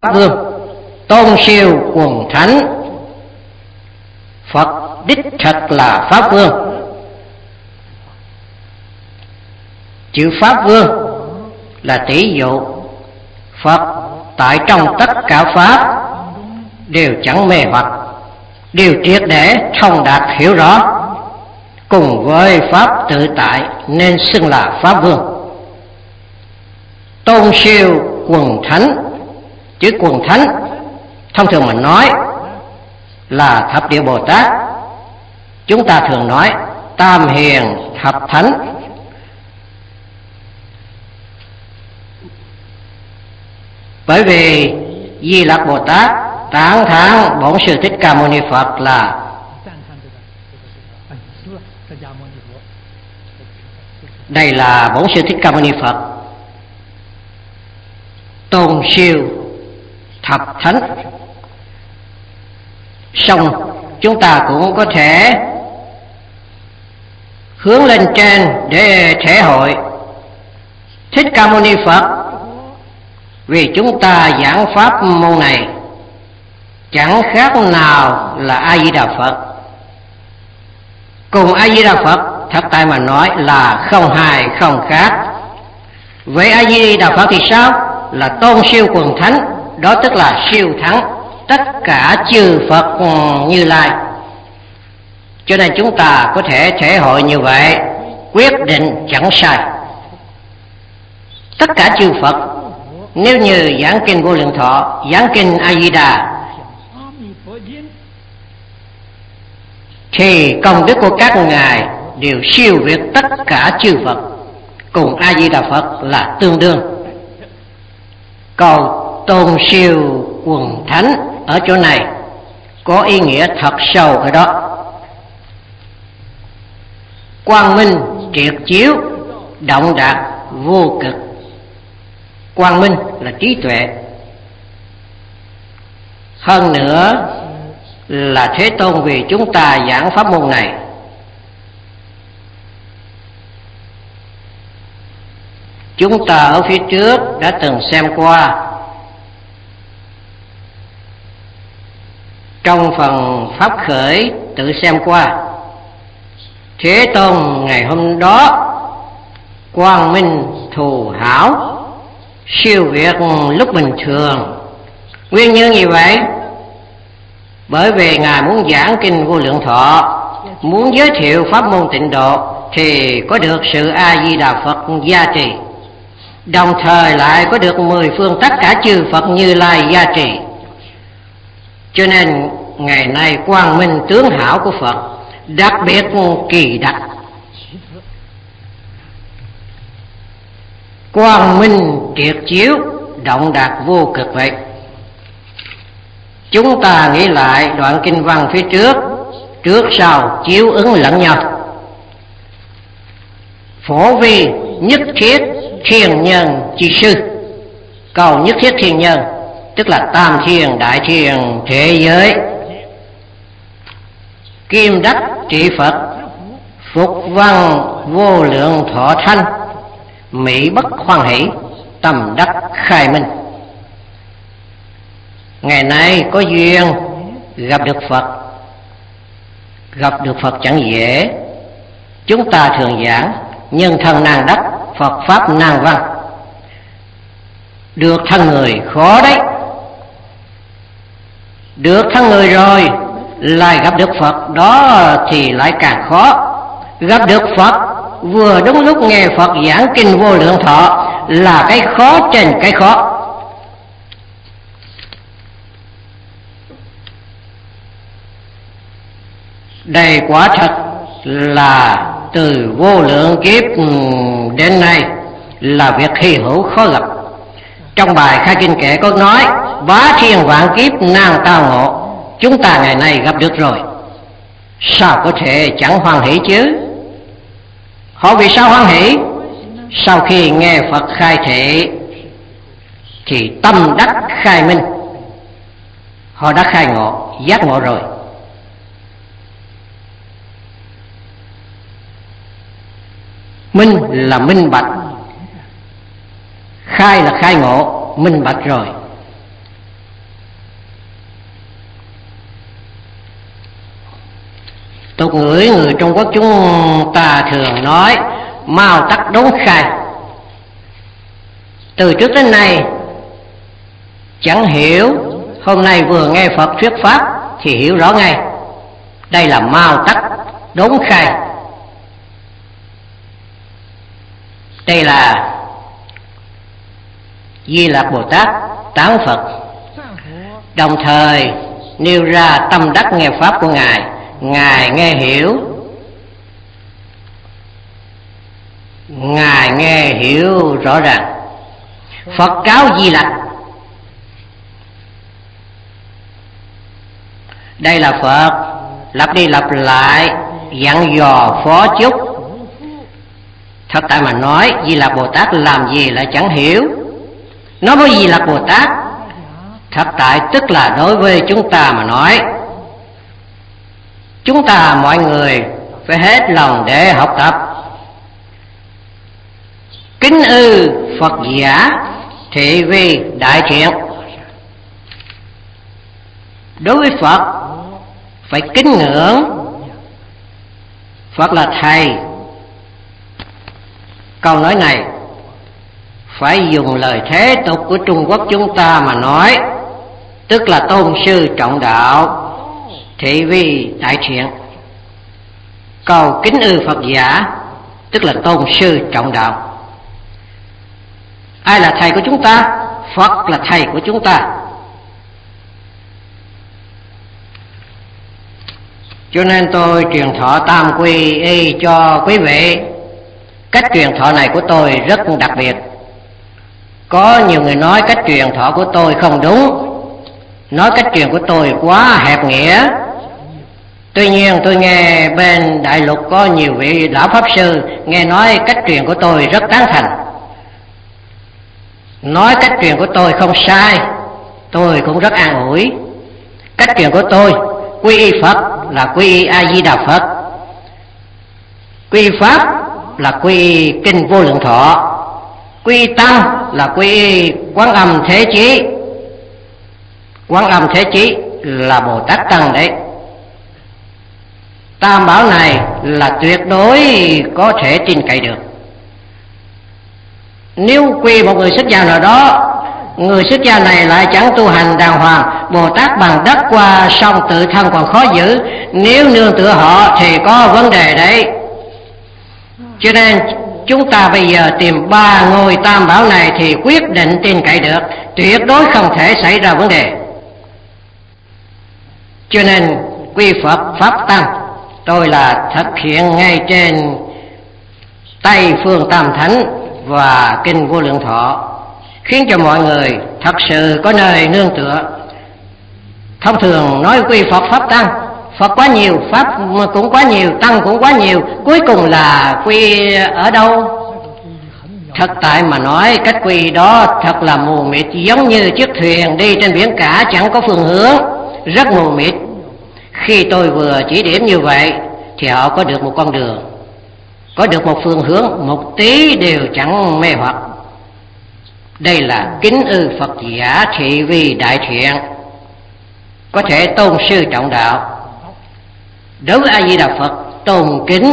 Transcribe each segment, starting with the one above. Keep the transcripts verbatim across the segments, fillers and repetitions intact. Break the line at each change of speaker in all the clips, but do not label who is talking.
Vương, tôn siêu quần thánh. Phật đích thật là Pháp Vương. Chữ Pháp Vương là tỷ dụ Phật tại trong tất cả Pháp đều chẳng mê hoặc, đều triệt để thông đạt hiểu rõ, cùng với Pháp tự tại nên xưng là Pháp Vương. Tôn siêu quần thánh, chữ quần thánh thông thường mình nói là thập địa Bồ Tát, chúng ta thường nói tam hiền thập thánh. Bởi vì Di Lặc Bồ Tát tán thán Bổn Sư Thích Ca Mâu Ni Phật là đây là Bổn Sư Thích Ca Mâu Ni Phật tôn siêu thập thánh. Xong chúng ta cũng có thể hướng lên trên để thể hội Thích Ca Mâu Ni Phật, vì chúng ta giảng pháp môn này chẳng khác nào là A Di Đà Phật. Cùng A Di Đà Phật thật tại mà nói là không hài không khác. Vậy A Di Đà Phật thì sao? Là tôn siêu quần thánh, đó tức là siêu thắng tất cả chư Phật Như Lai. Cho nên chúng ta có thể thể hội như vậy, quyết định chẳng sai. Tất cả chư Phật nếu như giảng kinh Vô Lượng Thọ, giảng kinh A Di Đà, thì công đức của các ngài đều siêu việt tất cả chư Phật, cùng A Di Đà Phật là tương đương. Câu tôn siêu quần thánh ở chỗ này có ý nghĩa thật sâu ở đó. Quang minh triệt chiếu, động đạt vô cực. Quang minh là trí tuệ, hơn nữa là Thế Tôn vì chúng ta giảng pháp môn này. Chúng ta ở phía trước đã từng xem qua trong phần pháp khởi, tự xem qua Thế Tôn ngày hôm đó quang minh thù hảo, siêu việt lúc bình thường. Nguyên nhân gì vậy? Bởi vì ngài muốn giảng kinh Vô Lượng Thọ, muốn giới thiệu pháp môn tịnh độ thì có được sự A Di Đà Phật gia trì, đồng thời lại có được mười phương tất cả chư Phật Như Lai gia trì. Cho nên ngày nay quang minh tướng hảo của Phật đặc biệt kỳ đặc. Quang minh triệt chiếu, động đạt vô cực vậy. Chúng ta nghĩ lại đoạn kinh văn phía trước, trước sau chiếu ứng lẫn nhau. Phổ vi nhất thiết thiên nhân chi sư. Câu nhất thiết thiên nhân tức là tam thiên đại thiên thế giới. Kim đắc trị Phật, phục văn vô lượng thọ thanh, mỹ bất hoan hỷ, tâm đắc khai minh. Ngày nay có duyên gặp được Phật, gặp được Phật chẳng dễ. Chúng ta thường giảng nhân thân nan đắc, Phật pháp nan văn. Được thân người khó đấy. Được thân người rồi lại gặp được Phật, đó thì lại càng khó. Gặp được Phật vừa đúng lúc nghe Phật giảng kinh Vô Lượng Thọ là cái khó trên cái khó. Đây quả thật là từ vô lượng kiếp đến nay là việc hy hữu khó gặp. Trong bài khai kinh kệ có nói bá thiên vạn kiếp nan tao ngộ, chúng ta ngày nay gặp được rồi, sao có thể chẳng hoan hỷ chứ? Họ vì sao hoan hỷ? Sau khi nghe Phật khai thị thì tâm đắc khai minh, họ đã khai ngộ, giác ngộ rồi. Minh là minh bạch, khai là khai ngộ, minh bạch rồi. ngửi người Trung Quốc chúng ta thường nói mau tắt đốn khai. Từ trước đến nay chẳng hiểu, hôm nay vừa nghe Phật thuyết pháp thì hiểu rõ ngay. Đây là mau tắt đốn khai. Đây là Di Lặc Bồ Tát tán Phật, đồng thời nêu ra tâm đắc nghe pháp của Ngài. Ngài nghe hiểu, Ngài nghe hiểu rõ ràng. Phật cáo Di Lặc. Đây là Phật lặp đi lặp lại dặn dò phó chúc. Thật tại mà nói, Di Lặc Bồ Tát làm gì lại chẳng hiểu. Nói với Di Lặc Bồ Tát, thật tại tức là đối với chúng ta mà nói. Chúng ta mọi người phải hết lòng để học tập. Kính ư Phật giả thị vi đại thiện. Đối với Phật phải kính ngưỡng. Phật là thầy. Câu nói này phải dùng lời thế tục của Trung Quốc chúng ta mà nói, tức là tôn sư trọng đạo, thị vi đại thiện. Câu kính ư Phật giả tức là tôn sư trọng đạo. Ai là thầy của chúng ta? Phật là thầy của chúng ta. Cho nên tôi truyền thọ tam quy y cho quý vị. Cách truyền thọ này của tôi rất đặc biệt. Có nhiều người nói cách truyền thọ của tôi không đúng, nói cách truyền của tôi quá hẹp nghĩa. Tuy nhiên tôi nghe bên đại lục có nhiều vị lão pháp sư nghe nói cách truyền của tôi rất tán thành. Nói cách truyền của tôi không sai, tôi cũng rất an ủi. Cách truyền của tôi quy y Phật là quy y A Di Đà Phật, quy y Pháp là quy y Kinh Vô Lượng Thọ, quy y Tăng là quy y Quán Âm Thế Chí. Quán Âm Thế Chí là Bồ Tát Tăng đấy. Tam bảo này là tuyệt đối có thể tin cậy được. Nếu quy một người xuất gia nào đó, người xuất gia này lại chẳng tu hành đàng hoàng, Bồ Tát bằng đất qua sông tự thân còn khó giữ, nếu nương tựa họ thì có vấn đề đấy. Cho nên chúng ta bây giờ tìm ba ngôi tam bảo này thì quyết định tin cậy được, tuyệt đối không thể xảy ra vấn đề. Cho nên quy Phật Pháp Tăng tôi là thực hiện ngay trên Tây Phương Tam Thánh và Kinh Vô Lượng Thọ, khiến cho mọi người thật sự có nơi nương tựa. Thông thường nói quy Phật Pháp Tăng, Phật quá nhiều, Pháp cũng quá nhiều, Tăng cũng quá nhiều, cuối cùng là quy ở đâu? Thật tại mà nói, cách quy đó thật là mù mịt, giống như chiếc thuyền đi trên biển cả chẳng có phương hướng, rất mù mịt. Khi tôi vừa chỉ điểm như vậy thì họ có được một con đường, có được một phương hướng, một tí đều chẳng mê hoặc. Đây là kính ư Phật giả thị vi đại thiện, có thể tôn sư trọng đạo. Đối với A Di Đà Phật tôn kính,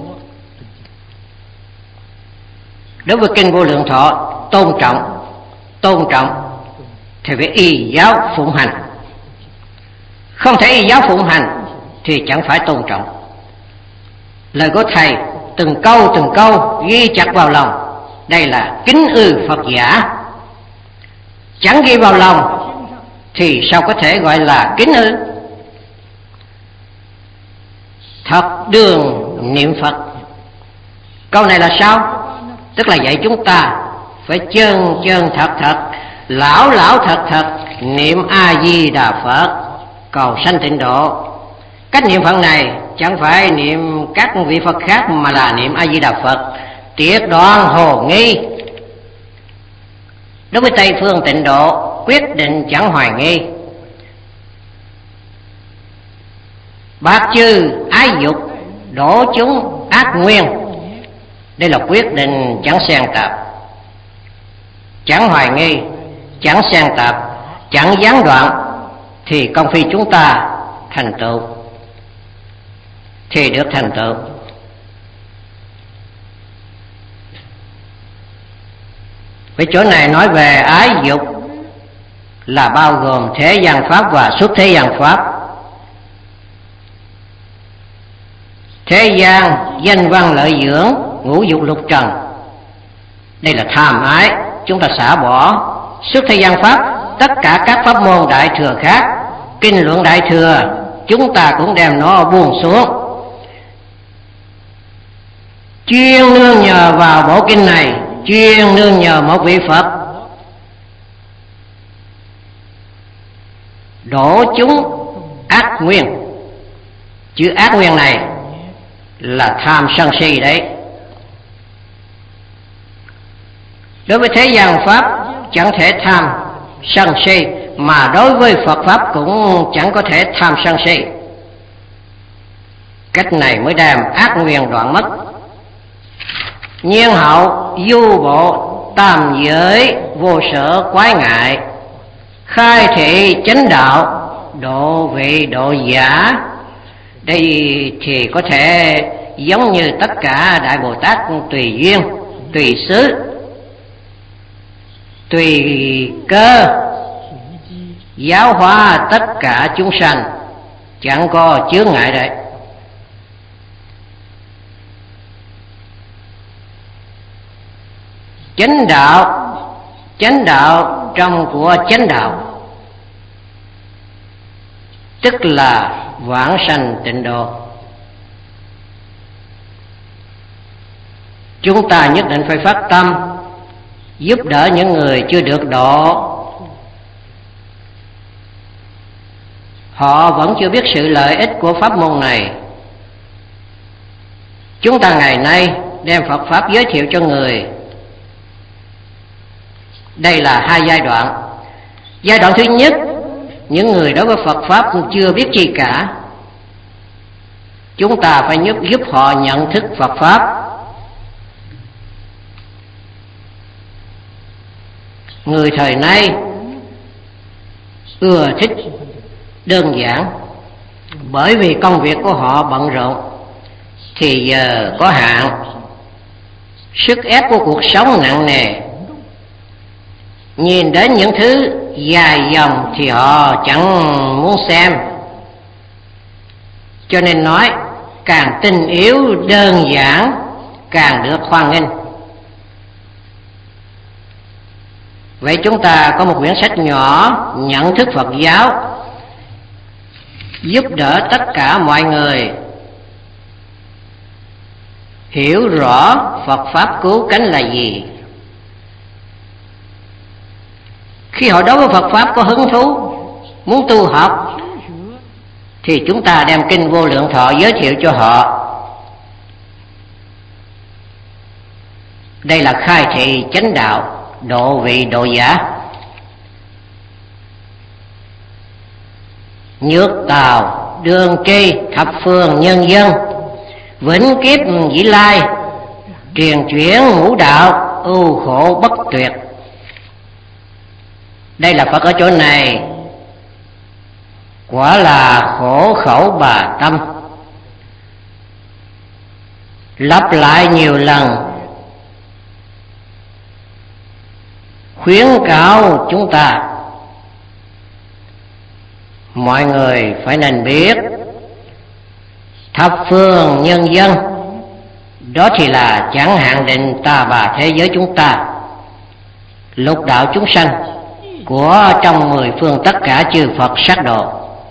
đối với Kinh Vô Lượng Thọ tôn trọng. Tôn trọng thì phải y giáo phụng hành, không thể y giáo phụng hành thì chẳng phải tôn trọng. Lời của thầy từng câu từng câu ghi chặt vào lòng. Đây là kính ư Phật giả. Chẳng ghi vào lòng thì sao có thể gọi là kính ư? Thật đường niệm Phật. Câu này là sao? Tức là dạy chúng ta phải chân chân thật thật, lão lão thật thật niệm A Di Đà Phật, cầu sanh tịnh độ. Cách niệm Phật này chẳng phải niệm các vị Phật khác mà là niệm A Di Đà Phật, triệt đoạn hồ nghi. Đối với Tây Phương tịnh độ quyết định chẳng hoài nghi. Bạc chư ái dục, đổ chúng ác nguyên. Đây là quyết định chẳng xen tạp, chẳng hoài nghi, chẳng xen tạp, chẳng gián đoạn, thì công phi chúng ta thành tựu. thì được thành tựu. Với chỗ này nói về ái dục là bao gồm thế gian pháp và xuất thế gian pháp. Thế gian danh văn lợi dưỡng, ngũ dục lục trần, đây là tham ái, chúng ta xả bỏ. Xuất thế gian pháp, tất cả các pháp môn đại thừa khác, kinh luận đại thừa, chúng ta cũng đem nó buông xuống, chuyên nương nhờ vào bộ kinh này, chuyên nương nhờ một vị Phật, đổ chúng ác nguyên. Chữ ác nguyên này là tham sân si đấy. Đối với thế gian pháp chẳng thể tham sân si, mà đối với Phật pháp cũng chẳng có thể tham sân si. Cách này mới đem ác nguyên đoạn mất. Nhiên hậu du bộ tam giới vô sở quái ngại, khai thị chánh đạo độ vị độ giả. Đây thì có thể giống như tất cả Đại Bồ Tát tùy duyên, tùy xứ, tùy cơ giáo hóa tất cả chúng sanh, chẳng có chướng ngại đấy. Chánh đạo, chánh đạo trong của chánh đạo, tức là vãng sanh tịnh độ. Chúng ta nhất định phải phát tâm giúp đỡ những người chưa được độ. Họ vẫn chưa biết sự lợi ích của pháp môn này. Chúng ta ngày nay đem Phật pháp giới thiệu cho người. Đây là hai giai đoạn. Giai đoạn thứ nhất, những người đối với Phật pháp chưa biết chi cả, chúng ta phải giúp, giúp họ nhận thức Phật pháp. Người thời nay ưa thích đơn giản, bởi vì công việc của họ bận rộn, thì giờ có hạn, sức ép của cuộc sống nặng nề, nhìn đến những thứ dài dòng thì họ chẳng muốn xem. Cho nên nói càng tinh yếu đơn giản càng được hoan nghênh. Vậy chúng ta có một quyển sách nhỏ nhận thức Phật giáo, giúp đỡ tất cả mọi người hiểu rõ Phật pháp cứu cánh là gì. Khi họ đối với Phật pháp có hứng thú, muốn tu học, thì chúng ta đem kinh Vô Lượng Thọ giới thiệu cho họ. Đây là khai thị chánh đạo, độ vị độ giả. Nhược tào đương tri thập phương nhân dân, vĩnh kiếp dĩ lai, truyền chuyển ngũ đạo, ưu khổ bất tuyệt. Đây là Phật ở chỗ này quả là khổ khẩu bà tâm, lặp lại nhiều lần khuyến cáo chúng ta. Mọi người phải nên biết thập phương nhân dân, đó thì là chẳng hạn định ta bà thế giới chúng ta, lục đạo chúng sanh của trong mười phương tất cả chư Phật sát độ,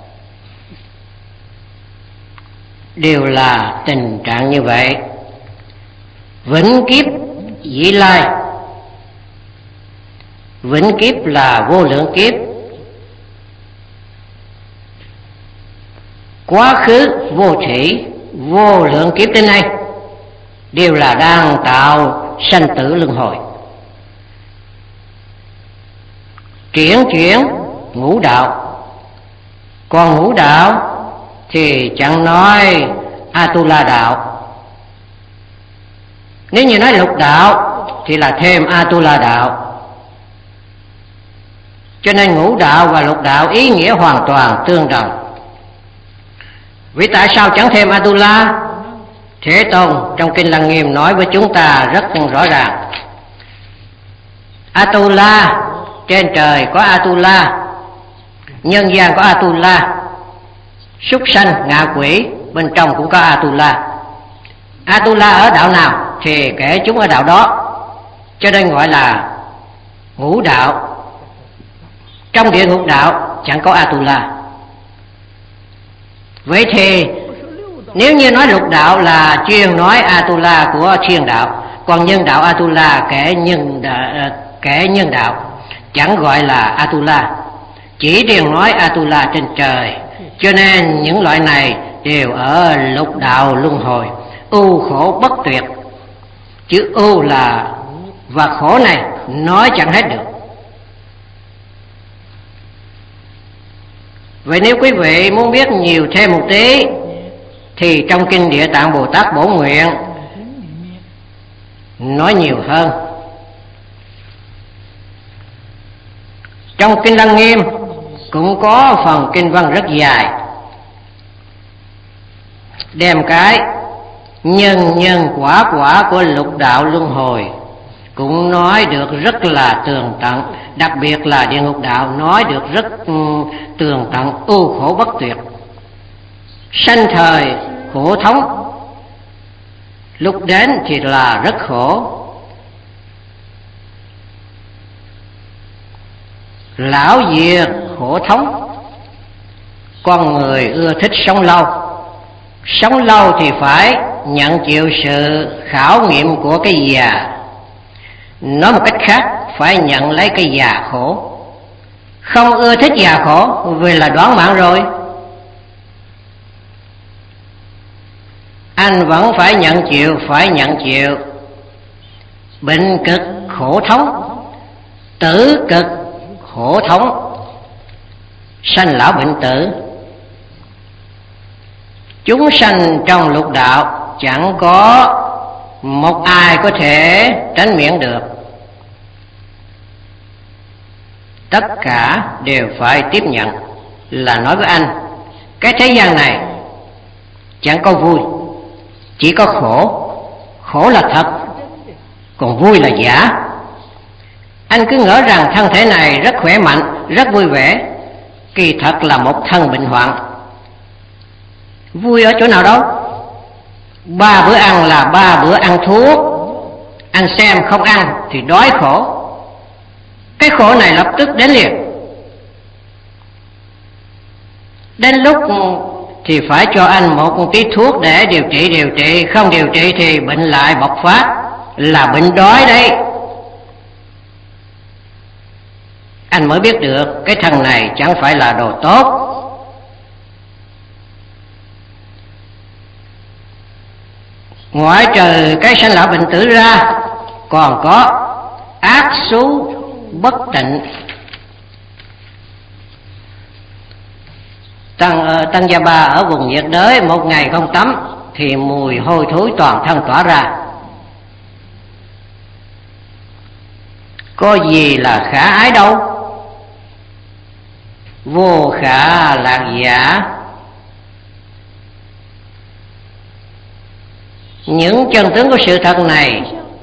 đều là tình trạng như vậy. Vĩnh kiếp dĩ lai, vĩnh kiếp là vô lượng kiếp, quá khứ vô thủy vô lượng kiếp đến nay đều là đang tạo sanh tử luân hồi. Chuyển chuyển ngũ đạo, còn ngũ đạo thì chẳng nói Atula đạo. Nếu như nói lục đạo thì là thêm Atula đạo. Cho nên ngũ đạo và lục đạo ý nghĩa hoàn toàn tương đồng. Vì tại sao chẳng thêm Atula? Thế Tôn trong Kinh Lăng Nghiêm nói với chúng ta rất rõ ràng. Atula, trên trời có Atula, nhân gian có Atula, súc sanh ngạ quỷ bên trong cũng có Atula. Atula ở đạo nào thì kể chúng ở đạo đó, cho nên gọi là ngũ đạo. Trong địa ngục đạo chẳng có Atula. Vậy thì nếu như nói lục đạo là chuyên nói Atula của thiên đạo, còn nhân đạo Atula kể nhân đạo, kể nhân đạo chẳng gọi là Atula, chỉ riêng nói Atula trên trời. Cho nên những loại này đều ở lục đạo luân hồi, ưu khổ bất tuyệt. Chữ ưu là và khổ này nói chẳng hết được. Vậy nếu quý vị muốn biết nhiều thêm một tí thì trong Kinh Địa Tạng Bồ Tát Bổ Nguyện nói nhiều hơn. Trong Kinh Lăng Nghiêm cũng có phần kinh văn rất dài, đem cái nhân nhân quả quả của lục đạo luân hồi cũng nói được rất là tường tận. Đặc biệt là địa ngục đạo nói được rất tường tận, ưu khổ bất tuyệt. Sanh thời khổ thống, lúc đến thì là rất khổ. Lão diệt khổ thống, con người ưa thích sống lâu. Sống lâu thì phải nhận chịu sự khảo nghiệm của cái già. Nói một cách khác, phải nhận lấy cái già khổ. Không ưa thích già khổ vì là đoán mạng rồi, anh vẫn phải nhận chịu, phải nhận chịu bệnh cực khổ thống, tử cực khổ thống, sanh lão bệnh tử. Chúng sanh trong lục đạo chẳng có một ai có thể tránh miễn được, tất cả đều phải tiếp nhận. Là nói với anh, cái thế gian này chẳng có vui, chỉ có khổ. Khổ là thật, còn vui là giả. Anh cứ ngỡ rằng thân thể này rất khỏe mạnh, rất vui vẻ, kỳ thật là một thân bệnh hoạn. Vui ở chỗ nào đâu? Ba bữa ăn là ba bữa ăn thuốc. Anh xem không ăn thì đói khổ. Cái khổ này lập tức đến liền. Đến lúc thì phải cho anh một tí thuốc để điều trị, điều trị không điều trị thì bệnh lại bộc phát, là bệnh đói đấy. Anh mới biết được cái thân này chẳng phải là đồ tốt. Ngoại trừ cái sanh lão bệnh tử ra, còn có ác xú bất tịnh. Tăng, Tăng Gia Ba ở vùng nhiệt đới một ngày không tắm thì mùi hôi thối toàn thân tỏa ra. Có gì là khả ái đâu, vô khả lạc giả. Những chân tướng của sự thật này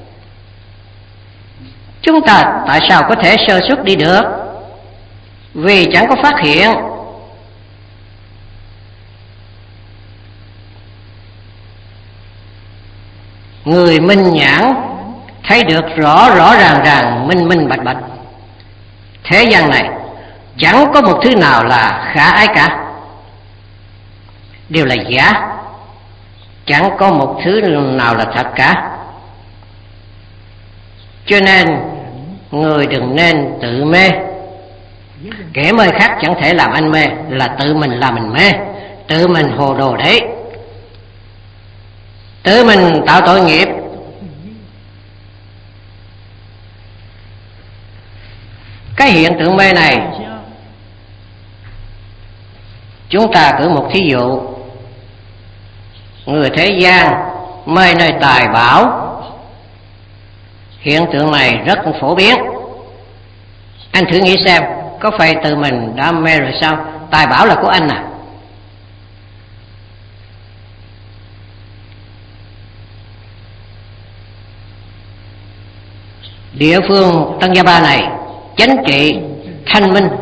chúng ta tại sao có thể sơ suất đi được? Vì chẳng có phát hiện. Người minh nhãn thấy được rõ rõ ràng ràng, minh minh bạch bạch. Thế gian này chẳng có một thứ nào là khả ái cả, đều là giả. Chẳng có một thứ nào là thật cả. Cho nên người đừng nên tự mê. Kẻ mê khác chẳng thể làm anh mê, là tự mình làm mình mê, tự mình hồ đồ đấy, tự mình tạo tội nghiệp. Cái hiện tượng mê này, chúng ta cử một thí dụ. Người thế gian mê nơi tài bảo, hiện tượng này rất phổ biến. Anh thử nghĩ xem, có phải tự mình đã mê rồi sao? Tài bảo là của anh à? địa phương Tân Gia Ba này chính trị thanh minh,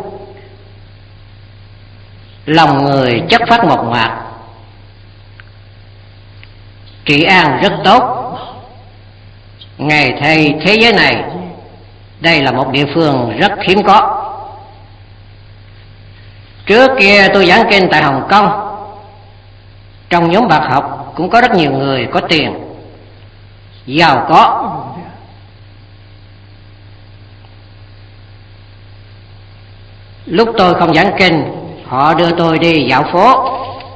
lòng người chất phát mộc mạc, trị an rất tốt. Ngày thay thế giới này, đây là một địa phương rất hiếm có. Trước kia tôi giảng kinh tại Hồng Kông, trong nhóm bạc học cũng có rất nhiều người có tiền, giàu có. Lúc tôi không giảng kinh, họ đưa tôi đi dạo phố,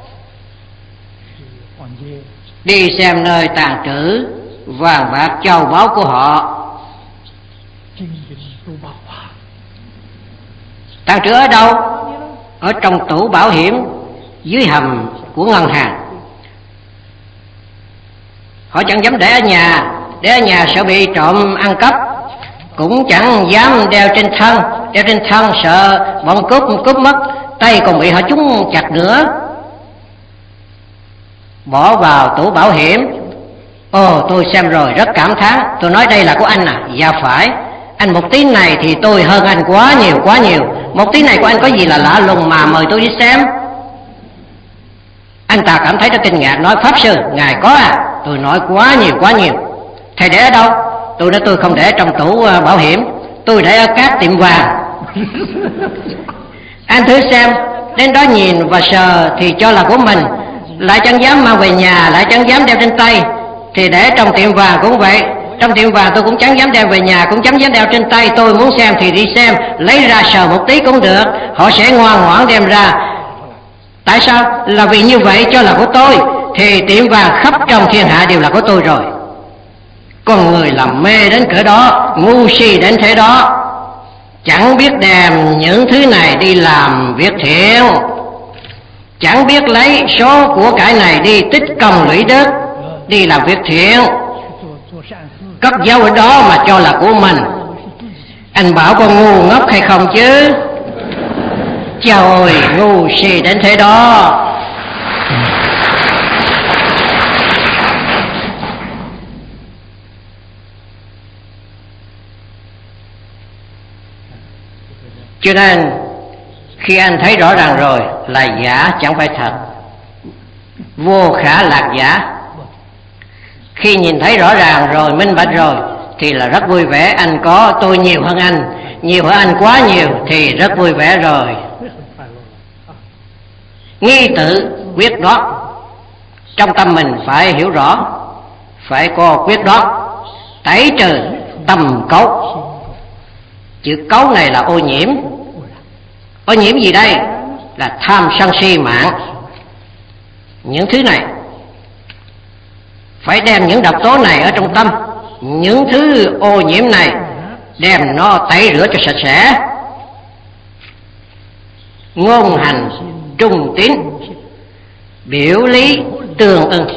đi xem nơi tàng trữ vàng bạc châu báu của họ. Tàng trữ ở đâu? Ở trong tủ bảo hiểm dưới hầm của ngân hàng. Họ chẳng dám để ở nhà, để ở nhà sợ bị trộm ăn cắp, cũng chẳng dám đeo trên thân, đeo trên thân sợ bọn cướp cướp mất, tay còn bị họ trúng chặt nữa. Bỏ vào tủ bảo hiểm. Ồ, tôi xem rồi rất cảm thán. Tôi nói đây là của anh à? Dạ phải. Anh một tí này thì tôi hơn anh quá nhiều quá nhiều. Một tí này của anh có gì là lạ lùng mà mời tôi đi xem? Anh ta cảm thấy rất kinh ngạc, nói pháp sư, ngài có à? Tôi nói quá nhiều quá nhiều. Thầy để ở đâu? Tôi nói tôi không để trong tủ bảo hiểm, tôi để ở các tiệm vàng. Anh thử xem, đến đó nhìn và sờ thì cho là của mình, lại chẳng dám mang về nhà, lại chẳng dám đeo trên tay. Thì để trong tiệm vàng cũng vậy, trong tiệm vàng tôi cũng chẳng dám đem về nhà, cũng chẳng dám đeo trên tay. Tôi muốn xem thì đi xem, lấy ra sờ một tí cũng được, họ sẽ ngoan ngoãn đem ra. Tại sao? Là vì như vậy cho là của tôi, thì tiệm vàng khắp trong thiên hạ đều là của tôi rồi. Con người làm mê đến cỡ đó, ngu si đến thế đó, chẳng biết đem những thứ này đi làm việc thiện, chẳng biết lấy số của cải này đi tích công lũy đức, đi làm việc thiện, cất giấu ở đó mà cho là của mình. Anh bảo con ngu ngốc hay không chứ? Trời, ngu si đến thế đó. Cho nên khi anh thấy rõ ràng rồi là giả chẳng phải thật, vô khả lạc giả. Khi nhìn thấy rõ ràng rồi, minh bạch rồi thì là rất vui vẻ. Anh có, tôi nhiều hơn anh, nhiều hơn anh quá nhiều thì rất vui vẻ rồi. Nghi tự quyết đoán, trong tâm mình phải hiểu rõ, phải có quyết đoán, tẩy trừ tâm cấu. Chữ cấu này là ô nhiễm. Ô nhiễm gì đây? Là tham sân si mạng. Những thứ này phải đem những độc tố này ở trong tâm, những thứ ô nhiễm này đem nó tẩy rửa cho sạch sẽ. Ngôn hành trung tín, biểu lý tương ưng.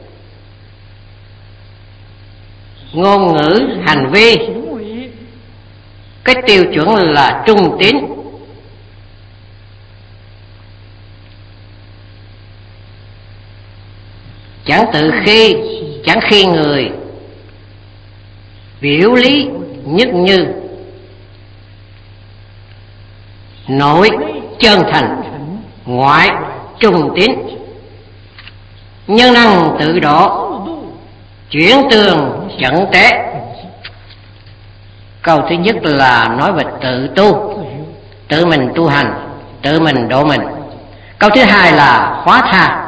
Ngôn ngữ hành vi, cái tiêu chuẩn là trung tín. Chẳng tự khi, chẳng khi người, biểu lý nhất như, nội chân thành, ngoại trung tín. Nhân năng tự độ, chuyển tường chẩn tế. Câu thứ nhất là nói về tự tu, tự mình tu hành, tự mình độ mình. Câu thứ hai là hóa tha,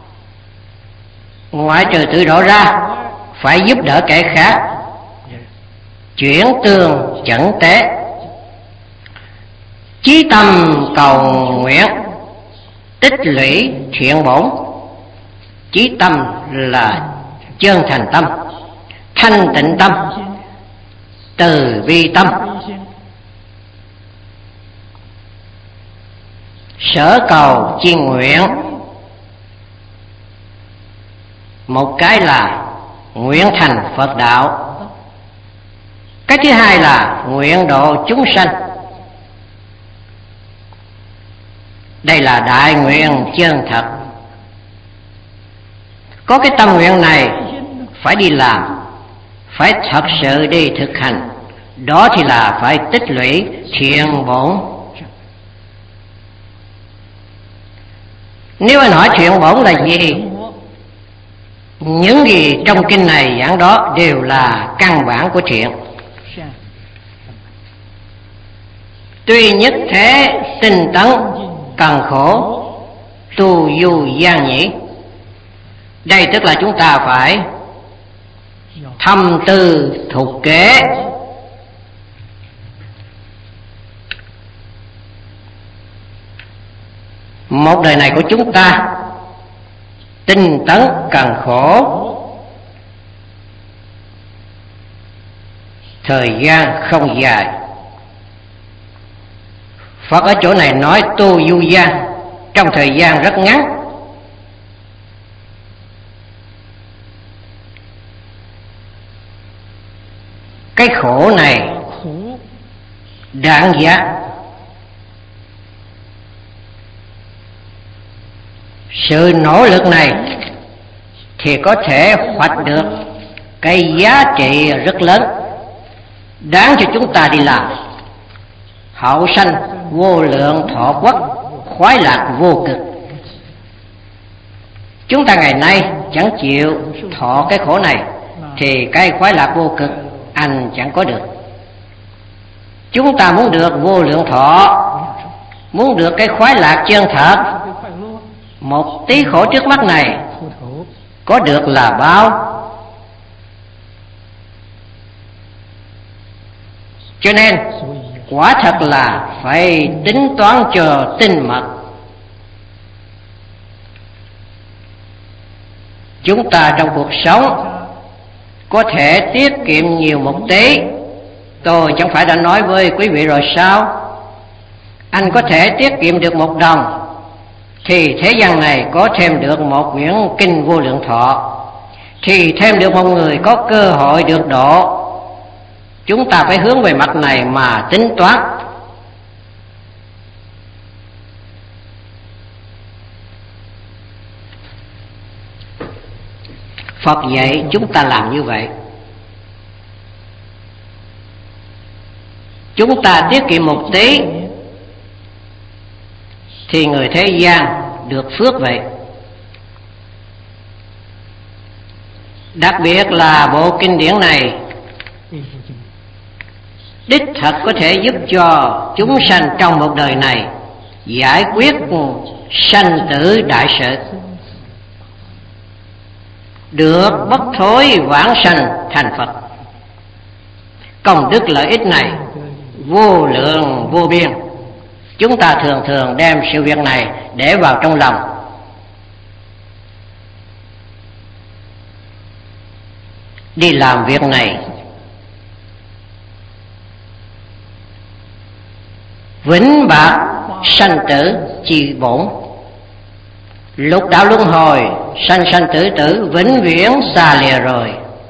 ngoại trừ tự độ ra phải giúp đỡ kẻ khác. Chuyển tường chẩn tế, chí tâm cầu nguyện, tích lũy thiện bổn. Chí tâm là chân thành tâm, thanh tịnh tâm, từ bi tâm. Sở cầu chi nguyện, một cái là nguyện thành Phật đạo, cái thứ hai là nguyện độ chúng sanh. Đây là đại nguyện chân thật. Có cái tâm nguyện này phải đi làm, phải thật sự đi thực hành, đó thì là phải tích lũy thiện bổn. Nếu anh hỏi thiện bổn là gì, những gì trong kinh này giảng đó đều là căn bản của thiện. Tuy nhất thế tinh tấn cần khổ tu du gian nhĩ. Đây tức là chúng ta phải thâm tư thục kế, một đời này của chúng ta tinh tấn cần khổ, thời gian không dài. Phật ở chỗ này nói tu du gian trong thời gian rất ngắn. Cái khổ này đáng giá. Sự nỗ lực này thì có thể hoạch được cái giá trị rất lớn, đáng cho chúng ta đi làm. Hậu sanh vô lượng thọ quốc, khoái lạc vô cực. Chúng ta ngày nay chẳng chịu thọ cái khổ này thì cái khoái lạc vô cực anh chẳng có được. Chúng ta muốn được vô lượng thọ, muốn được cái khoái lạc chân thật, một tí khổ trước mắt này có được là bao. Cho nên quả thật là phải tính toán cho tinh mật. Chúng ta trong cuộc sống có thể tiết kiệm nhiều một tí. Tôi chẳng phải đã nói với quý vị rồi sao? Anh có thể tiết kiệm được một đồng thì thế gian này có thêm được một quyển kinh vô lượng thọ, thì thêm được một người có cơ hội được độ. Chúng ta phải hướng về mặt này mà tính toán. Phật dạy chúng ta làm như vậy. Chúng ta tiết kiệm một tí thì người thế gian được phước vậy. Đặc biệt là bộ kinh điển này đích thật có thể giúp cho chúng sanh trong một đời này giải quyết sanh tử đại sự, được bất thối vãng sanh thành Phật. Công đức lợi ích này vô lượng vô biên. Chúng ta thường thường đem sự việc này để vào trong lòng. Đi làm việc này vĩnh bạc sanh tử chi bổn. Lục đạo luân hồi sanh sanh tử tử vĩnh viễn xa lìa rồi.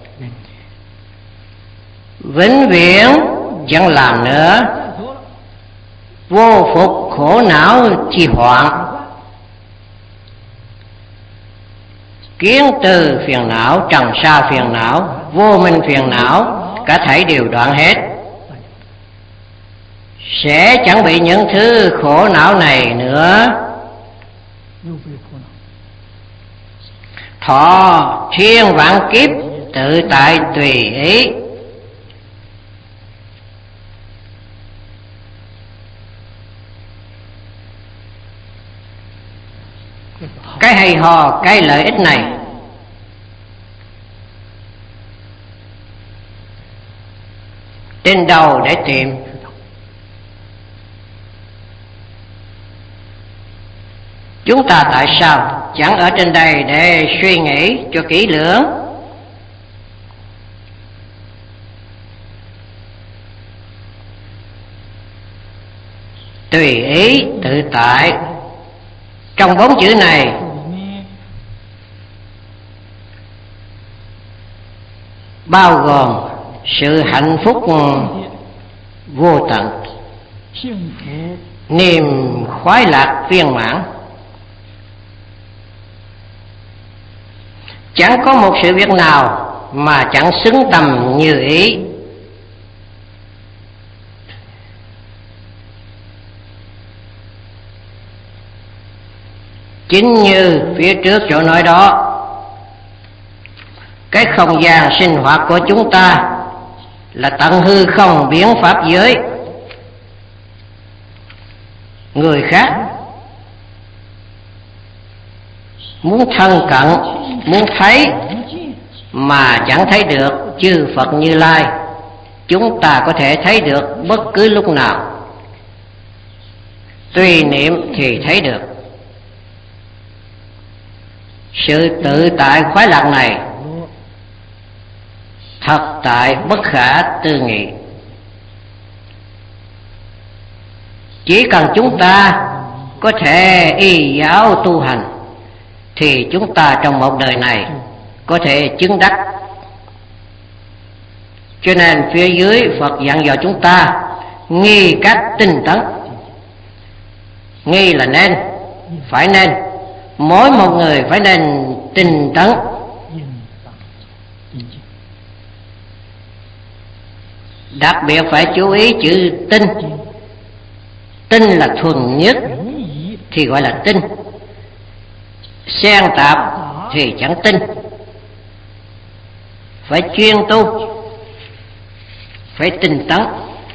Vĩnh viễn chẳng làm nữa. Vô phục khổ não chi hoạn. Kiến từ phiền não, trần sa phiền não, vô minh phiền não, cả thảy đều đoạn hết. Sẽ chẳng bị những thứ khổ não này nữa. Thọ thiên vạn kiếp tự tại tùy ý. Cái hay ho, cái lợi ích này trên đâu để tìm? Chúng ta tại sao chẳng ở trên đây để suy nghĩ cho kỹ lưỡng? Tùy ý tự tại, trong bốn chữ này bao gồm sự hạnh phúc vô tận, niềm khoái lạc viên mãn. Chẳng có một sự việc nào mà chẳng xứng tầm như ý. Chính như phía trước chỗ nói đó, cái không gian sinh hoạt của chúng ta là tận hư không biến pháp giới. Người khác muốn thân cận, muốn thấy mà chẳng thấy được chư Phật Như Lai, chúng ta có thể thấy được bất cứ lúc nào, tùy niệm thì thấy được. Sự tự tại khoái lạc này thật tại bất khả tư nghị. Chỉ cần chúng ta có thể y giáo tu hành thì chúng ta trong một đời này có thể chứng đắc. Cho nên phía dưới Phật dặn dò chúng ta nghi cách tinh tấn. Nghi là nên, phải nên, mỗi một người phải nên tinh tấn. Đặc biệt phải chú ý chữ tinh. Tinh là thuần nhất thì gọi là tinh, xen tạp thì chẳng tinh. Phải chuyên tu, phải tinh tấn,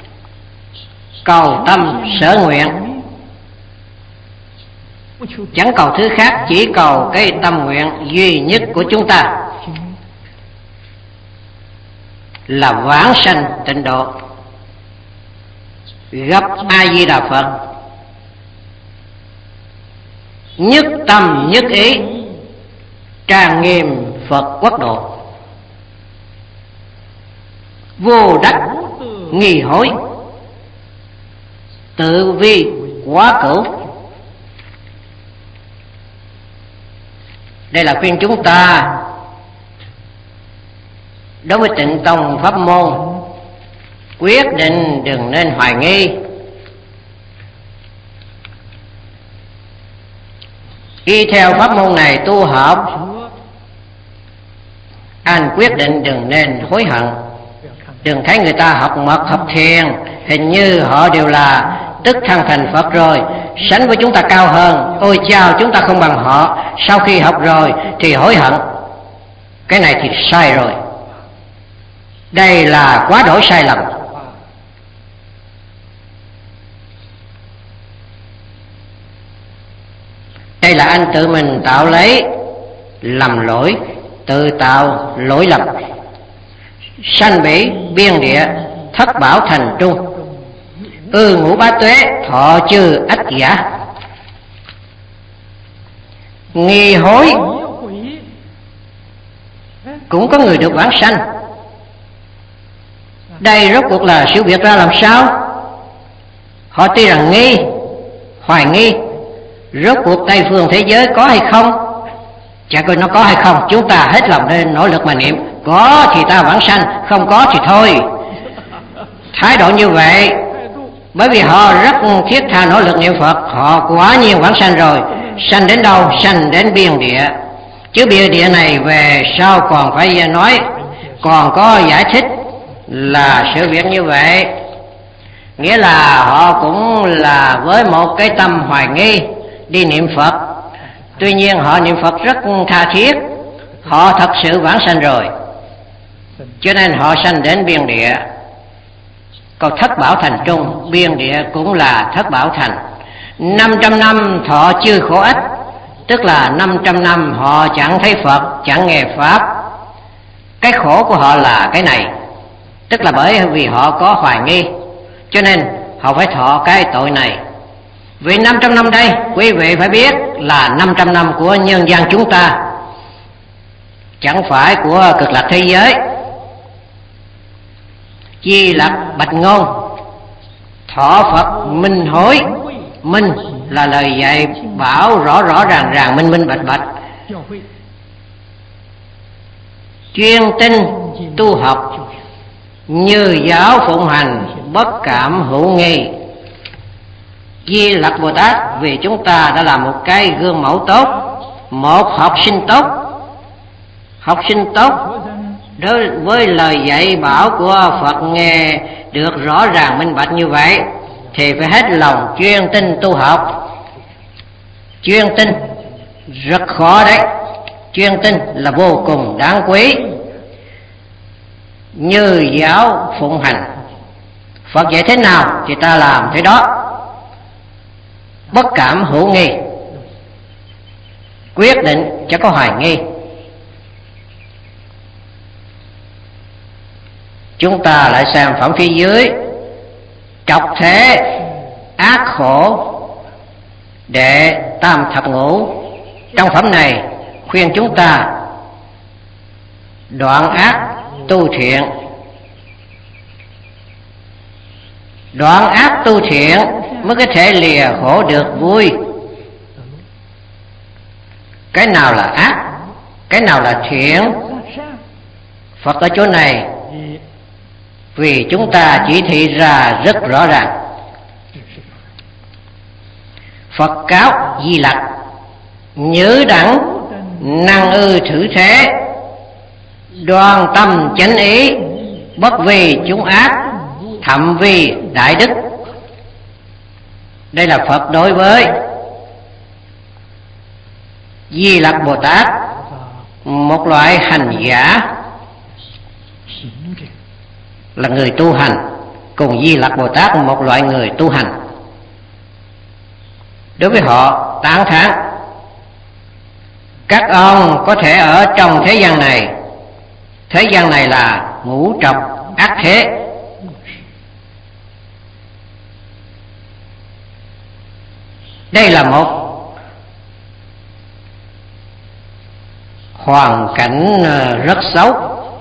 cầu tâm sở nguyện, chẳng cầu thứ khác, chỉ cầu cái tâm nguyện duy nhất của chúng ta là vãng sanh tịnh độ, gặp A Di Đà Phật, nhất tâm nhất ý trang nghiêm Phật quốc độ, vô đắc nghi hối, tự vi quá cửu. Đây là khuyên chúng ta đối với Tịnh Tông pháp môn quyết định đừng nên hoài nghi. Y theo pháp môn này tu học, anh quyết định đừng nên hối hận. Đừng thấy người ta học mật học thiền hình như họ đều là tức thân thành Phật rồi, sánh với chúng ta cao hơn. Ôi chao, chúng ta không bằng họ, sau khi học rồi thì hối hận. Cái này thì sai rồi. Đây là quá đổi sai lầm. Đây là anh tự mình tạo lấy lầm lỗi, tự tạo lỗi lầm, sanh bỉ biên địa, thất bảo thành trung, ư ngũ bá tuế thọ chư ách giả. Nghi hối cũng có người được vãng sanh. Đây rốt cuộc là sự việc ra làm sao? Họ tuy rằng nghi, hoài nghi, rốt cuộc Tây phương thế giới có hay không? Chẳng coi nó có hay không, chúng ta hết lòng nên nỗ lực mà niệm. Có thì ta vãng sanh, không có thì thôi. Thái độ như vậy, bởi vì họ rất thiết tha nỗ lực niệm Phật, họ quá nhiều vãng sanh rồi. Sanh đến đâu? Sanh đến biên địa. Chứ biên địa này về sau còn phải nói, còn có giải thích là sự việc như vậy. Nghĩa là họ cũng là với một cái tâm hoài nghi đi niệm Phật. Tuy nhiên họ niệm Phật rất tha thiết, họ thật sự vãng sanh rồi, cho nên họ sanh đến biên địa. Còn thất bảo thành trung, biên địa cũng là thất bảo thành. Năm trăm năm thọ chư khổ ách, tức là năm trăm năm họ chẳng thấy Phật, chẳng nghe Pháp. Cái khổ của họ là cái này, tức là bởi vì họ có hoài nghi, cho nên họ phải thọ cái tội này. Vì năm trăm năm đây, quý vị phải biết là năm trăm năm của nhân gian chúng ta, chẳng phải của cực lạc thế giới. Di Lặc bạch ngôn, thọ Phật minh hối. Minh là lời dạy bảo rõ rõ ràng ràng, minh minh bạch bạch. Chuyên tinh tu học, như giáo phụng hành, bất cảm hữu nghi. Di Lặc Bồ Tát vì chúng ta đã là một cái gương mẫu tốt, một học sinh tốt. Học sinh tốt đối với lời dạy bảo của Phật nghe được rõ ràng minh bạch như vậy thì phải hết lòng chuyên tinh tu học. Chuyên tinh rất khó đấy. Chuyên tin là vô cùng đáng quý. Như giáo phụng hành, Phật dạy thế nào thì ta làm thế đó, bất cảm hữu nghi, quyết định chẳng có hoài nghi. Chúng ta lại xem phẩm phía dưới: trọc thế ác khổ đệ tam thập ngũ. Trong phẩm này khuyên chúng ta đoạn ác tu thiện. Đoạn ác tu thiện mới có thể lìa khổ được vui. Cái nào là ác, cái nào là thiện? Phật ở chỗ này vì chúng ta chỉ thị ra rất rõ ràng. Phật cáo Di Lặc: nhữ đẳng năng ư thử thế, đoan tâm chánh ý, bất vì chúng ác, thậm vì đại đức. Đây là Phật đối với Di Lặc Bồ Tát, một loại hành giả, là người tu hành, cùng Di Lặc Bồ Tát một loại người tu hành. Đối với họ tán thán: các ông có thể ở trong thế gian này. Thế gian này là ngũ trọc ác thế. Đây là một hoàn cảnh rất xấu.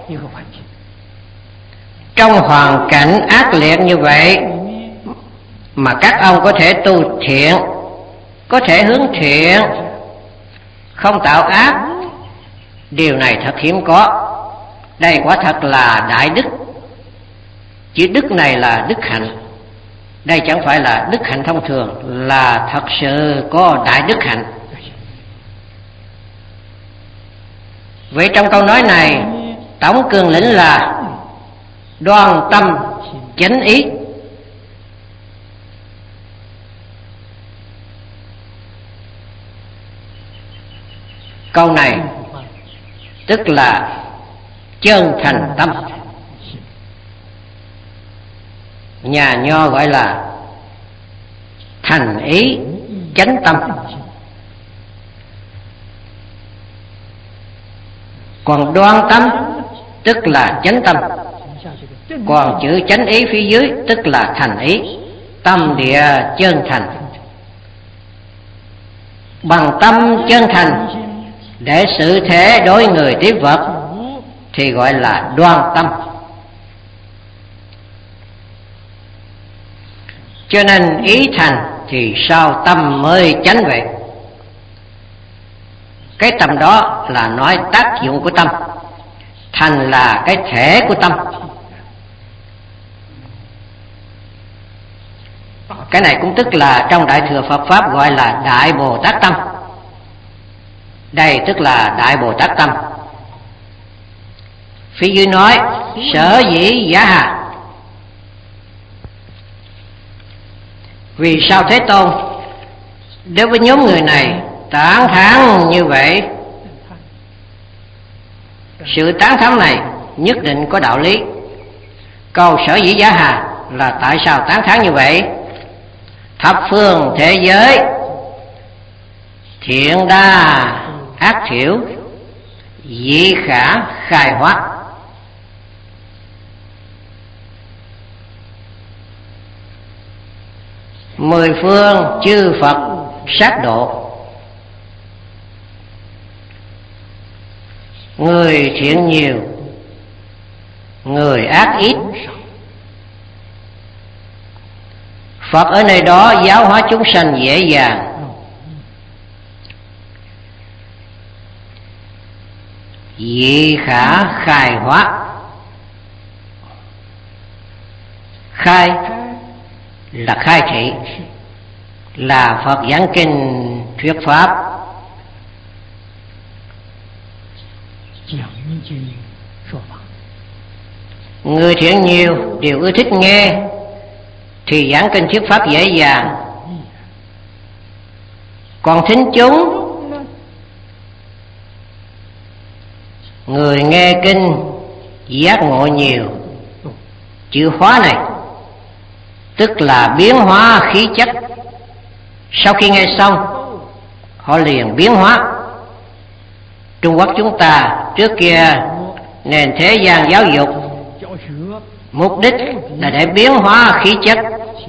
Trong hoàn cảnh ác liệt như vậy mà các ông có thể tu thiện, có thể hướng thiện, không tạo ác, điều này thật hiếm có. Đây quả thật là đại đức. Chữ đức này là đức hạnh. Đây chẳng phải là đức hạnh thông thường, là thật sự có đại đức hạnh. Vậy trong câu nói này, tổng cương lĩnh là đoan tâm chánh ý. Câu này tức là chân thành tâm. Nhà Nho gọi là thành ý chánh tâm. Còn đoan tâm tức là chánh tâm. Còn chữ chánh ý phía dưới tức là thành ý, tâm địa chân thành. Bằng tâm chân thành để xử thế đối người tiếp vật thì gọi là đoan tâm. Cho nên ý thành thì sao tâm mới chánh vậy. Cái tâm đó là nói tác dụng của tâm, thành là cái thể của tâm. Cái này cũng tức là trong Đại Thừa Phật Pháp gọi là Đại Bồ Tát Tâm. Đây tức là Đại Bồ Tát Tâm. Phía dưới nói sở dĩ giả hà. Vì sao Thế Tôn đối với nhóm người này tán thán như vậy? Sự tán thán này nhất định có đạo lý. Câu sở dĩ giả hà là tại sao tán thán như vậy? Thập phương thế giới thiện đa ác thiểu, dị khả khai hóa. Mười phương chư Phật sát độ, người thiện nhiều, người ác ít. Phật ở nơi đó giáo hóa chúng sanh dễ dàng. Dị khả khai hóa. Khai là khai thị, là Phật giảng kinh thuyết pháp. Người thiện nhiều đều ưa thích nghe thì giảng kinh thuyết pháp dễ dàng. Còn thính chúng đều ưa thích nghe thì giảng kinh thuyết pháp dễ dàng. Còn thính chúng đều ưa thích nghe thì giảng kinh thuyết pháp dễ dàng. Còn thính chúng đều ưa thích nghe thì giảng kinh thuyết pháp dễ dàng. Còn thính chúng đều ưa thích nghe thì giảng kinh thuyết pháp dễ dàng. Còn thính chúng đều ưa thích nghe thì giảng kinh thuyết pháp dễ dàng. Còn thính chúng người nghe kinh giác ngộ nhiều. Chữ hóa này tức là biến hóa khí chất. Sau khi nghe xong, họ liền biến hóa. Trung Quốc chúng ta trước kia nền thế gian giáo dục mục đích là để biến hóa khí chất.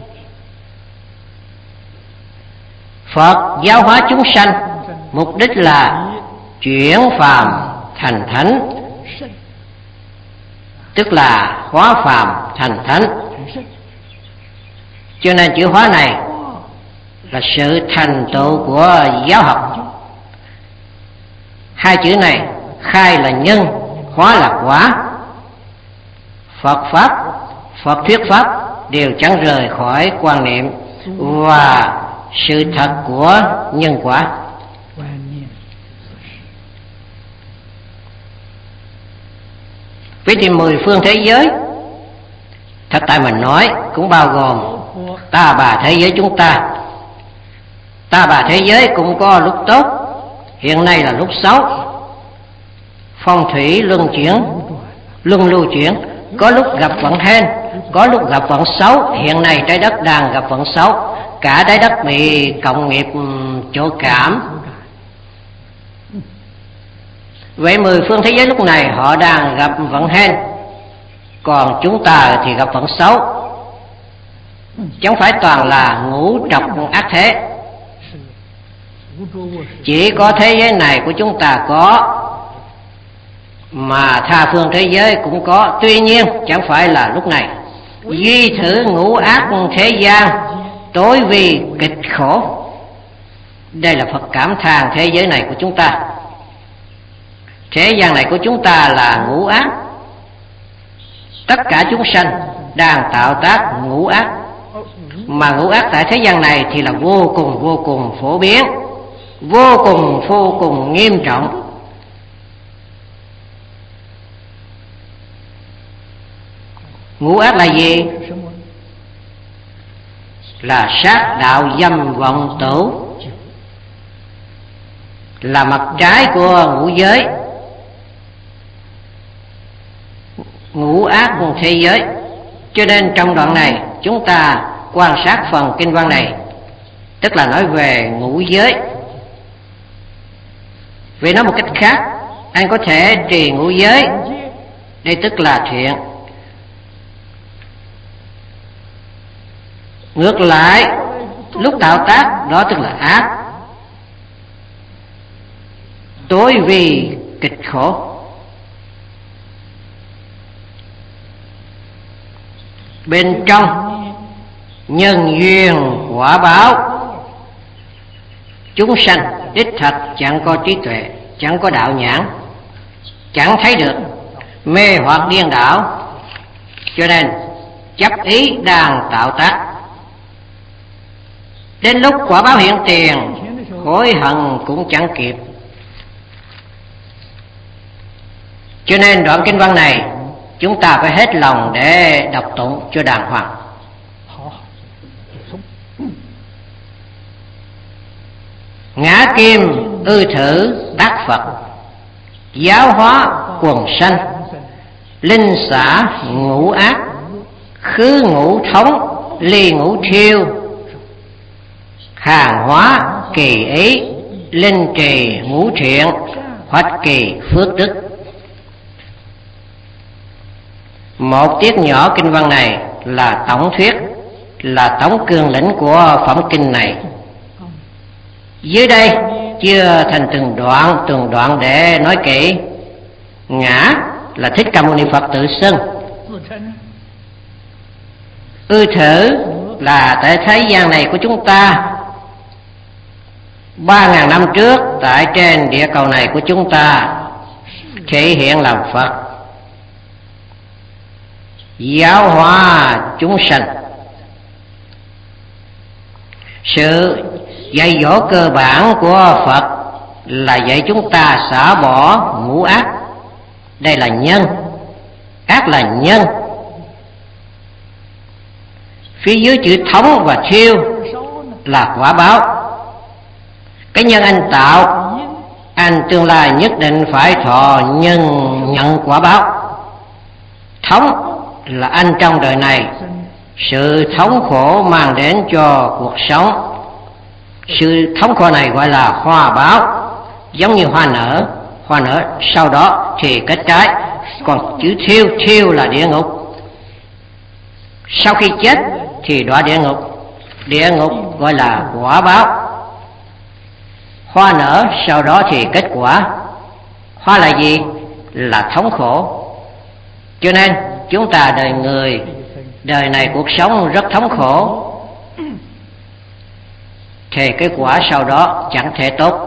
Phật giáo hóa chúng sanh mục đích là chuyển phàm thành thánh, tức là hóa phàm thành thánh. Cho nên chữ hóa này là sự thành tựu của giáo học. Hai chữ này khai là nhân, hóa là quả. Phật pháp, Phật thuyết pháp đều chẳng rời khỏi quan niệm và sự thật của nhân quả. Vậy thì mười phương thế giới, thật tại mình nói cũng bao gồm ta bà thế giới chúng ta. Ta bà thế giới cũng có lúc tốt, hiện nay là lúc xấu. Phong thủy luân chuyển, luân lưu chuyển, có lúc gặp vận hên, có lúc gặp vận xấu. Hiện nay trái đất đang gặp vận xấu, cả trái đất bị cộng nghiệp chỗ cảm. Vậy mười phương thế giới lúc này họ đang gặp vận hên, còn chúng ta thì gặp vận xấu. Chẳng phải toàn là ngũ trọc ác thế. Chỉ có thế giới này của chúng ta có, mà tha phương thế giới cũng có. Tuy nhiên chẳng phải là lúc này. Duy thử ngũ ác thế gian, tối vì kịch khổ. Đây là Phật cảm thán thế giới này của chúng ta. Thế gian này của chúng ta là ngũ ác. Tất cả chúng sanh đang tạo tác ngũ ác. Mà ngũ ác tại thế gian này thì là vô cùng vô cùng phổ biến, vô cùng vô cùng nghiêm trọng. Ngũ ác là gì? Là sát đạo dâm vọng tử, là mặt trái của ngũ giới, ngũ ác thế giới. Cho nên trong đoạn này chúng ta quan sát phần kinh văn này, tức là nói về ngũ giới. Vì nói một cách khác, anh có thể trì ngũ giới, đây tức là thiện. Ngược lại, lúc tạo tác đó tức là ác, tối vì kịch khổ. Bên trong nhân duyên quả báo, chúng sanh đích thật chẳng có trí tuệ, chẳng có đạo nhãn, chẳng thấy được, mê hoặc điên đảo, cho nên chấp ý đang tạo tác. Đến lúc quả báo hiện tiền, hối hận cũng chẳng kịp. Cho nên đoạn kinh văn này chúng ta phải hết lòng để đọc tụng cho đàng hoàng. Ngã kim ư thử tác Phật, giáo hóa quần sanh, linh xả ngũ ác, khứ ngũ thống, ly ngũ thiêu, hàng hóa kỳ ý, linh trì ngũ thiện, hoạch kỳ phước đức. Một tiết nhỏ kinh văn này là tổng thuyết, là tổng cương lĩnh của phẩm kinh này. Dưới đây chưa thành từng đoạn từng đoạn để nói kỹ. Ngã là Thích Ca Mâu Ni Phật tự xưng. Ư thử là tại thế gian này của chúng ta. Ba ngàn năm trước tại trên địa cầu này của chúng ta thể hiện làm Phật, giáo hóa chúng sanh. Sự dạy dỗ cơ bản của Phật là dạy chúng ta xả bỏ ngũ ác. Đây là nhân, ác là nhân. Phía dưới chữ thống và thiêu là quả báo. Cái nhân anh tạo, anh tương lai nhất định phải thọ nhân nhận quả báo. Thống là anh trong đời này, sự thống khổ mang đến cho cuộc sống. Sự thống khổ này gọi là hoa báo, giống như hoa nở. Hoa nở sau đó thì kết trái, còn chữ thiêu, thiêu là địa ngục. Sau khi chết thì đọa địa ngục. Địa ngục gọi là quả báo. Hoa nở sau đó thì kết quả. Hoa là gì? Là thống khổ. Cho nên chúng ta đời người, đời này cuộc sống rất thống khổ, thì cái quả sau đó chẳng thể tốt.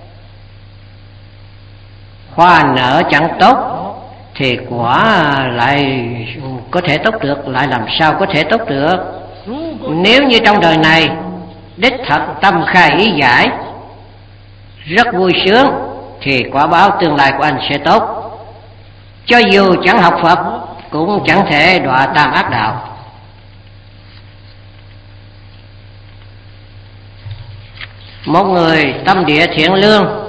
Hoa nở chẳng tốt thì quả lại có thể tốt được, lại làm sao có thể tốt được? Nếu như trong đời này đích thật tâm khai ý giải, rất vui sướng, thì quả báo tương lai của anh sẽ tốt. Cho dù chẳng học Phật cũng chẳng thể đọa tam ác đạo. Một người tâm địa thiện lương,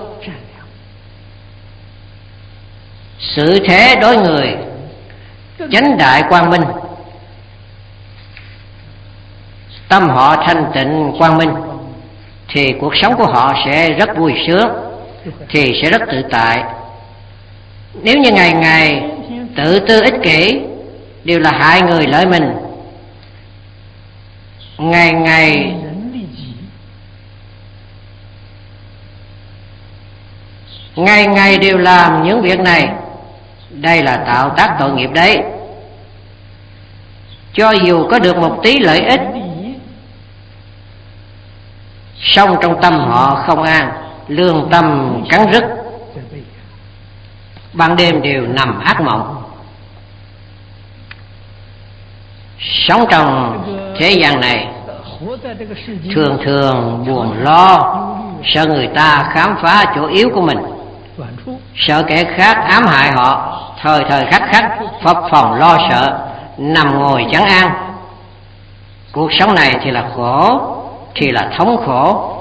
xử thế đối người chánh đại quang minh, tâm họ thanh tịnh quang minh, thì cuộc sống của họ sẽ rất vui sướng, thì sẽ rất tự tại. Nếu như ngày ngày tự tư ích kỷ, đều là hại người lợi mình, ngày ngày ngày ngày đều làm những việc này, đây là tạo tác tội nghiệp đấy. Cho dù có được một tí lợi ích, song trong tâm họ không an, lương tâm cắn rứt, ban đêm đều nằm ác mộng. Sống trong thế gian này thường thường buồn lo, sợ người ta khám phá chỗ yếu của mình, sợ kẻ khác ám hại họ, thời thời khắc khắc phập phòng lo sợ, nằm ngồi chẳng an. Cuộc sống này thì là khổ, thì là thống khổ.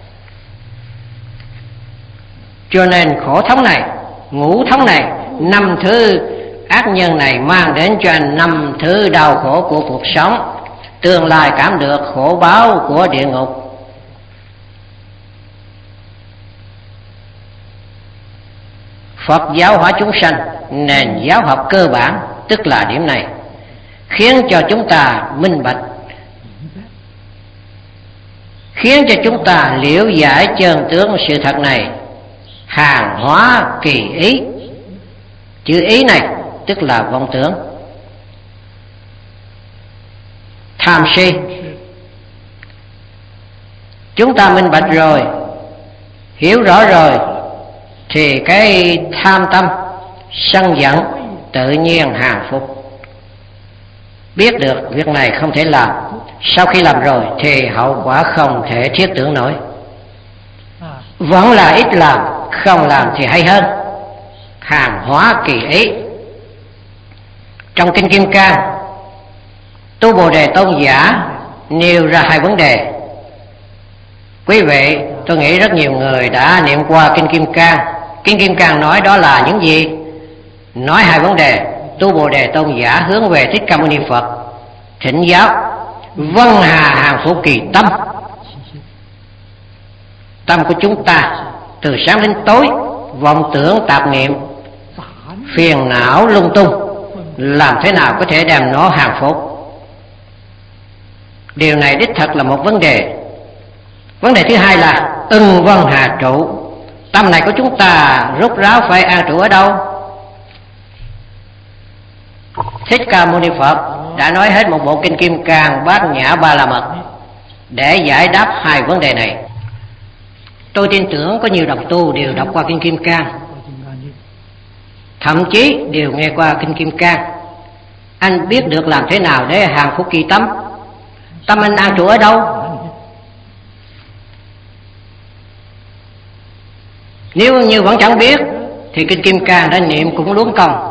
Cho nên khổ thống này, ngũ thống này, năm thứ ác nhân này mang đến cho anh năm thứ đau khổ của cuộc sống, tương lai cảm được khổ báo của địa ngục. Phật giáo hóa chúng sanh, nền giáo học cơ bản tức là điểm này, khiến cho chúng ta minh bạch, khiến cho chúng ta liễu giải chân tướng sự thật này, hàng hóa kỳ ý. Chữ ý này tức là vọng tưởng, tham si. Chúng ta minh bạch rồi, hiểu rõ rồi, thì cái tham tâm, sân giận tự nhiên hàng phục. Biết được việc này không thể làm, sau khi làm rồi thì hậu quả không thể thiết tưởng nổi. Vẫn là ít làm, không làm thì hay hơn. Hàng hóa kỳ ý. Trong Kinh Kim Cang, Tu Bồ Đề Tôn giả nêu ra hai vấn đề. Quý vị, tôi nghĩ rất nhiều người đã niệm qua Kinh Kim Cang. Kinh Kim Cang nói đó là những gì? Nói hai vấn đề. Tu Bồ Đề Tôn giả hướng về Thích Ca Mâu Ni Phật thỉnh giáo: vân hà hàng phục kỳ tâm. Tâm của chúng ta từ sáng đến tối vọng tưởng tạp niệm, phiền não lung tung, làm thế nào có thể đem nó hàng phục? Điều này đích thật là một vấn đề. Vấn đề thứ hai là ưng vân hà trụ. Tâm này của chúng ta rốt ráo phải an trụ ở đâu? Thích Ca Mâu Ni Phật đã nói hết một bộ Kinh Kim Cang Bát Nhã Ba La Mật để giải đáp hai vấn đề này. Tôi tin tưởng có nhiều đồng tu đều đọc qua Kinh Kim Cang, thậm chí đều nghe qua Kinh Kim Cang. Anh biết được làm thế nào để hàng phục kỳ tâm? Tâm anh an trụ ở đâu? Nếu như vẫn chẳng biết thì Kinh Kim Cang đã niệm cũng luống công.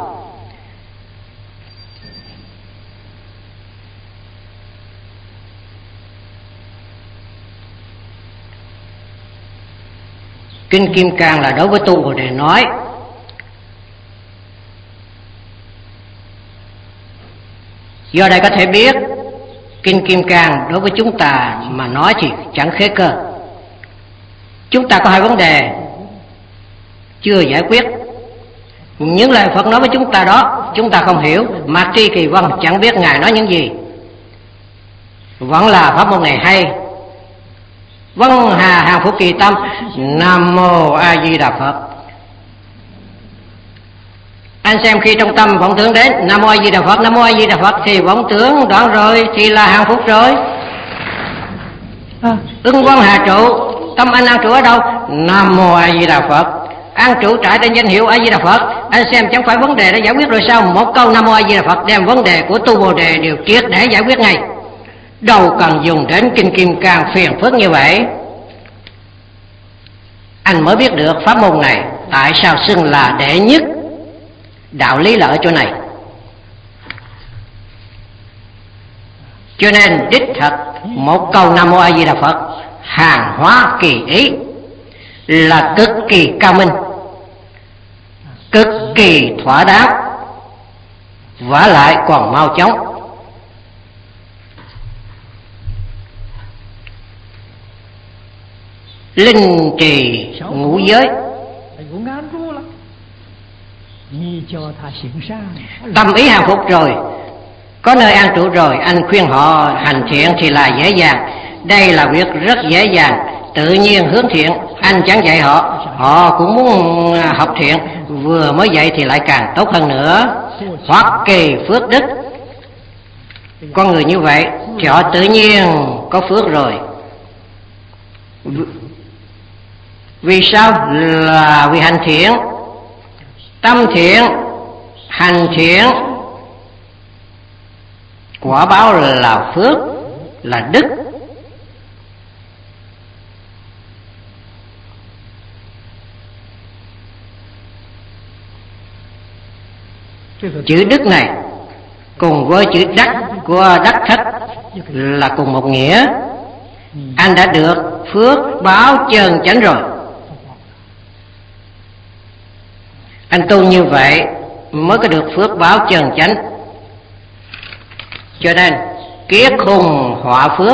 Kinh Kim Cang là đối với tu Bồ Đề nói. Do đây có thể biết Kinh Kim Cang đối với chúng ta mà nói thì chẳng khế cơ. Chúng ta có hai vấn đề chưa giải quyết. Những lời Phật nói với chúng ta đó chúng ta không hiểu. Mạc Tri Kỳ Vân chẳng biết Ngài nói những gì. Vẫn là pháp môn này hay. Vân Hà Hàng Phúc Kỳ Tâm. Nam Mô A Di Đà Phật. Anh xem khi trong tâm vọng tưởng đến Nam Mô A Di Đà Phật, Nam Mô A Di Đà Phật thì vọng tưởng đoạn rồi thì là hàng phúc rồi. À. Ưng Vân Hà trụ, tâm anh an trụ ở đâu? Nam Mô A Di Đà Phật. An trụ trại trên danh hiệu A Di Đà Phật. Anh xem chẳng phải vấn đề đã giải quyết rồi sao? Một câu Nam Mô A Di Đà Phật đem vấn đề của tu Bồ Đề đều triệt để giải quyết ngay. Đâu cần dùng đến Kinh Kim Cang phiền phức như vậy. Anh mới biết được pháp môn này tại sao xưng là đệ nhất. Đạo lý là ở chỗ này. Cho nên đích thật một câu Nam Mô A Di Đà Phật hàng hóa kỳ ý, là cực kỳ cao minh, cực kỳ thỏa đáng, vả lại còn mau chóng. Linh trì ngũ giới, tâm ý hàng phục rồi, có nơi an trụ rồi, anh khuyên họ hành thiện thì là dễ dàng. Đây là việc rất dễ dàng, tự nhiên hướng thiện. Anh chẳng dạy họ, họ cũng muốn học thiện, vừa mới dạy thì lại càng tốt hơn nữa. Hoặc kỳ phước đức, con người như vậy thì họ tự nhiên có phước rồi. Vì sao? Là vì hành thiện. Tâm thiện, hành thiện, quả báo là phước, là đức. Chữ đức này cùng với chữ đắc của đắc thất là cùng một nghĩa. Anh đã được phước báo chân chánh rồi. Anh tu như vậy mới có được phước báo chân chánh. Cho nên kiết khung họa phước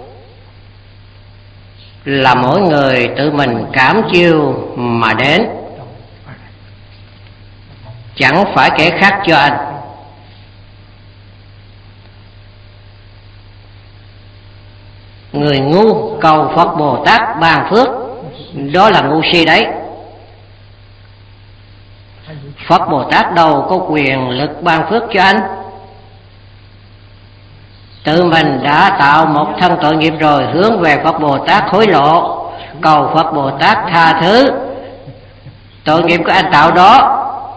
là mỗi người tự mình cảm chiêu mà đến, chẳng phải kẻ khác cho anh. Người ngu cầu Phật Bồ Tát ban phước, đó là ngu si đấy. Phật Bồ Tát đâu có quyền lực ban phước cho anh. Tự mình đã tạo một thân tội nghiệp rồi, hướng về Phật Bồ Tát hối lộ, cầu Phật Bồ Tát tha thứ tội nghiệp của anh tạo đó.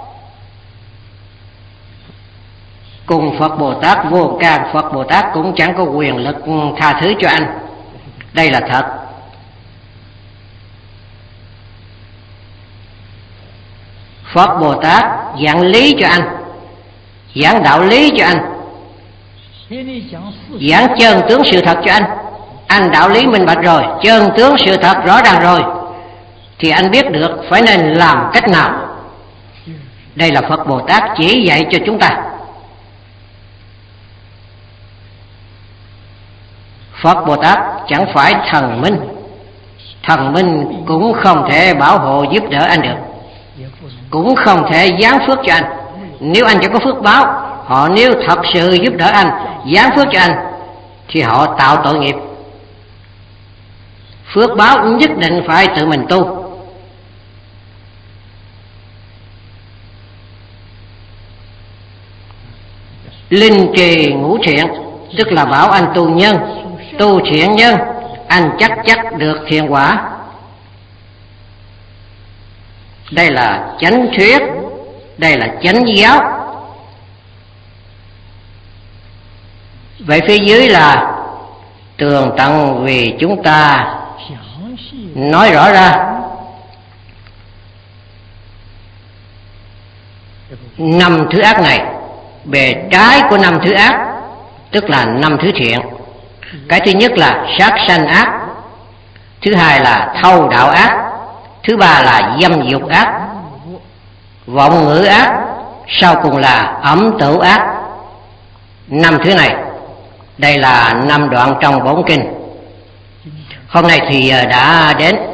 Cùng Phật Bồ Tát vô can, Phật Bồ Tát cũng chẳng có quyền lực tha thứ cho anh. Đây là thật. Phật Bồ Tát giảng lý cho anh, giảng đạo lý cho anh, giảng chân tướng sự thật cho anh. Anh đạo lý minh bạch rồi, chân tướng sự thật rõ ràng rồi, thì anh biết được phải nên làm cách nào. Đây là Phật Bồ Tát chỉ dạy cho chúng ta. Phật Bồ Tát chẳng phải thần minh. Thần minh cũng không thể bảo hộ giúp đỡ anh được, cũng không thể giáng phước cho anh. Nếu anh chẳng có phước báo, họ nếu thật sự giúp đỡ anh, giáng phước cho anh, thì họ tạo tội nghiệp. Phước báo nhất định phải tự mình tu. Linh trì ngũ thiện, tức là bảo anh tu nhân, tu thiện nhân, anh chắc chắc được thiện quả. Đây là chánh thuyết, đây là chánh giáo. Vậy phía dưới là tường tận vì chúng ta nói rõ ra. Năm thứ ác này, bề trái của năm thứ ác, tức là năm thứ thiện. Cái thứ nhất là sát sanh ác, thứ hai là thâu đạo ác, thứ ba là dâm dục ác, vọng ngữ ác, sau cùng là ẩm tửu ác. Năm thứ này, đây là năm đoạn trong bổn kinh. Hôm nay thì đã đến